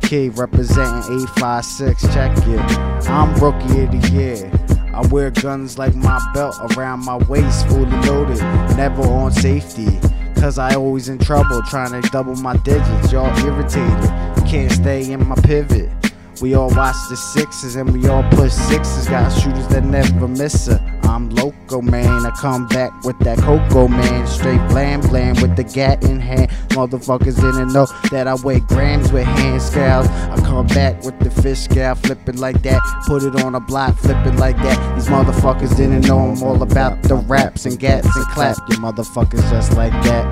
key representing 856, check it. I'm rookie of the year. I wear guns like my belt around my waist, fully loaded, never on safety. Cause I always in trouble trying to double my digits. Y'all irritated, can't stay in my pivot. We all watch the sixes and we all push sixes. Got shooters that never miss her. I'm loco, man. I come back with that cocoa, man. Straight bland bland with the gat in hand. Motherfuckers didn't know that I weigh grams with hand scales. I come back with the fish scale, flip it like that. Put it on a block, flip it like that. These motherfuckers didn't know I'm all about the raps and gats and clap. You motherfuckers just like that.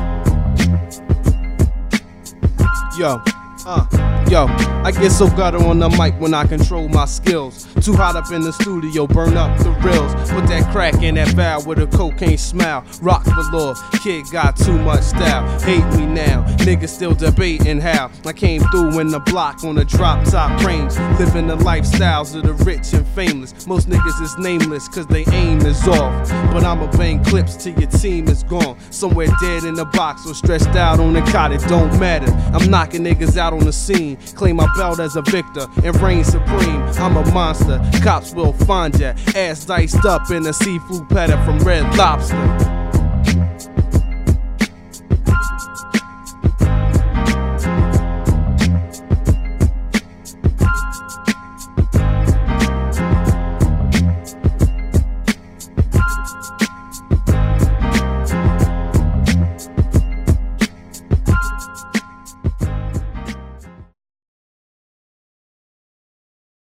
Yo, I get so gutter on the mic when I control my skills. Too hot up in the studio, burn up the reels. Put that crack in that valve with a cocaine smile. Rock velour, kid got too much style. Hate me now, niggas still debating how I came through in the block on a drop top range. Living the lifestyles of the rich and famous. Most niggas is nameless cause they aim is off. But I'ma bang clips till your team is gone. Somewhere dead in the box or stretched out on the cot, it don't matter. I'm knocking niggas out on the scene. Claim my belt as a victor and reign supreme. I'm a monster, cops will find ya. Ass diced up in a seafood platter from Red Lobster.